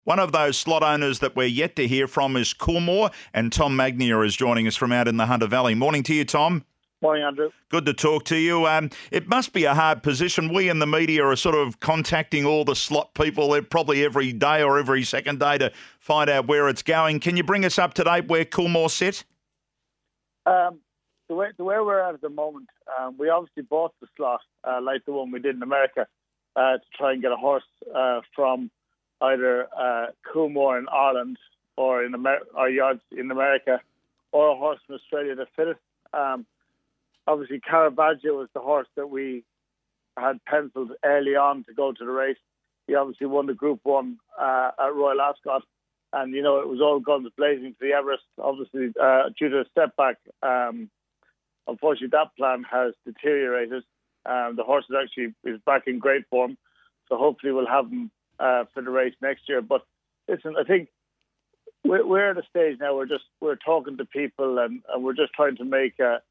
One of those slot owners that we're yet to hear from is Coolmore, and Tom Magnier is joining us from out in the Hunter Valley. Morning to you, Tom. Morning, Andrew. Good to talk to you. It must be a hard position. We in the media are sort of contacting all the slot people probably every day or every second day to find out where it's going. Can you bring us up to date where Coolmore sit? The way we're at the moment, we obviously bought the slot, like the one we did in America, to try and get a horse from either Coolmore in Ireland or or yards in America, or a horse from Australia to fit it. Obviously, Caravaggio was the horse that we had penciled early on to go to the race. He obviously won the Group 1 at Royal Ascot, and, you know, it was all guns blazing to the Everest. Obviously, due to a setback, unfortunately, that plan has deteriorated. The horse is back in great form, so hopefully we'll have him for the race next year. But listen, I think we're at a stage now. We're talking to people, and we're just trying to make a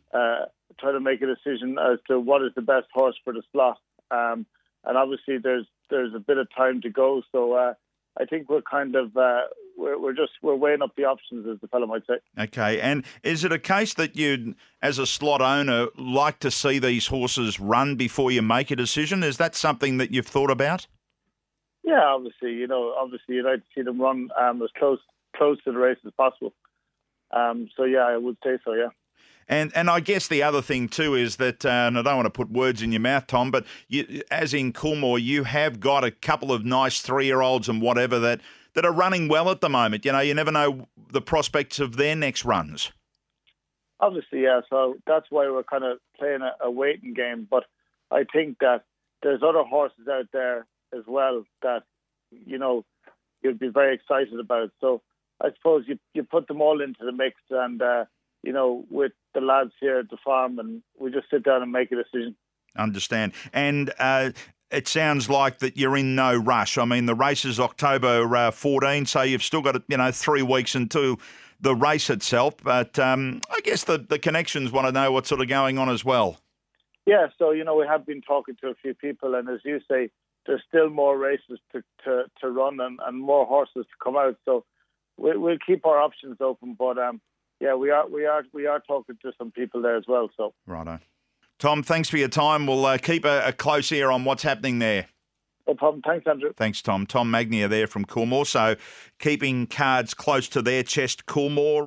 decision as to what is the best horse for the slot. And obviously, there's a bit of time to go. So I think we're kind of we're weighing up the options, as the fellow might say. Okay, and is it a case that you'd, as a slot owner, like to see these horses run before you make a decision? Is that something that you've thought about? Yeah, obviously, you'd like to see them run as close to the race as possible. So yeah, I would say so. Yeah. And I guess the other thing too is that, and I don't want to put words in your mouth, Tom, but as in Coolmore, you have got a couple of nice 3-year-olds and whatever that are running well at the moment. You know, you never know the prospects of their next runs. Obviously, yeah. So that's why we're kind of playing a waiting game. But I think that there's other horses out there as well that, you know, you'd be very excited about. So I suppose you put them all into the mix, and you know, with the lads here at the farm, and we just sit down and make a decision. Understand. And it sounds like that you're in no rush. I mean, the race is October 14, so you've still got 3 weeks into the race itself. But I guess the connections want to know what's sort of going on as well. Yeah, so, you know, we have been talking to a few people, and as you say, there's still more races to run and more horses to come out. So we'll keep our options open, but yeah, we are talking to some people there as well. So righto, Tom, thanks for your time. We'll keep a close ear on what's happening there. No problem. Thanks, Andrew. Thanks, Tom. Tom Magnier there from Coolmore. So keeping cards close to their chest, Coolmore.